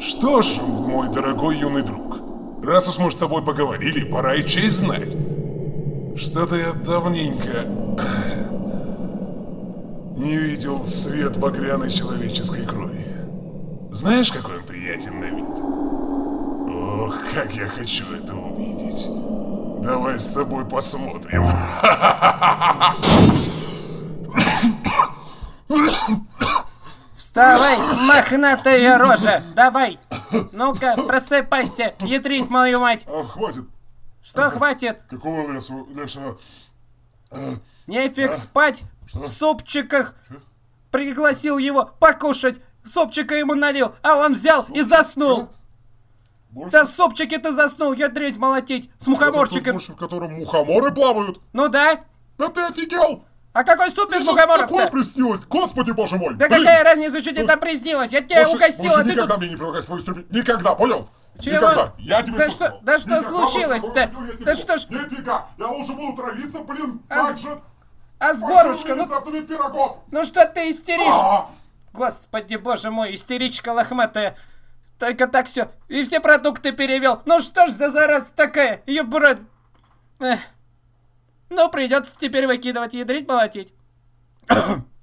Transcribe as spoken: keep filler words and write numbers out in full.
Что ж, мой дорогой юный друг, раз уж мы с тобой поговорили, пора и честь знать. Что-то я давненько не видел свет багряной человеческой крови. Знаешь, какой он приятен на вид? Ох, как я хочу это увидеть. Давай с тобой посмотрим. Вставай, мохнатая рожа, давай. Ну-ка, просыпайся, ядрить мою мать. А, хватит. Что хватит? Какого лесу, леса? Нефиг А? спать Что? в супчиках. Пригласил его покушать, супчика ему налил, а он взял и заснул. Больше? Да в супчике ты заснул, ядрить молотить, с мухоморчиком. Больше, в котором мухоморы плавают? Ну да. Да ты офигел! А какой суп без Мне такое мухоморов-то? приснилось, господи боже мой! Да Блин, какая разница, что тебе там приснилось? Я тебя больше- угостил, больше а ты никогда тут... мне не предлагай свою струпи. Никогда, понял? Чего? Никогда. Я тебе Да всё что- сказал. да что Никогда случилось-то? больше с тобой есть не Да буду. что ж- Нифига, я лучше буду травиться, блин, А- так же. А с Пойду горушка, ну, рецептами пирогов. ну что ты истеришь? А, Господи, боже мой, истеричка лохматая. Только так все. И все продукты перевел. Ну что ж за зараза такая? Ебрат. Эх. Ну, придется теперь выкидывать, ядрить, молотить.